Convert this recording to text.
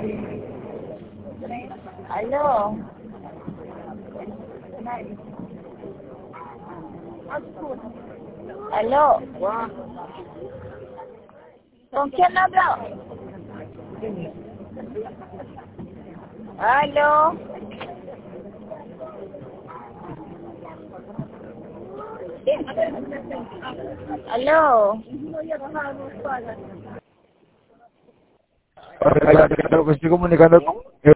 Aló. Aló. ¿Con quién hablo? Aló. Aló. Hola, ¿qué tal? Me estoy comunicando con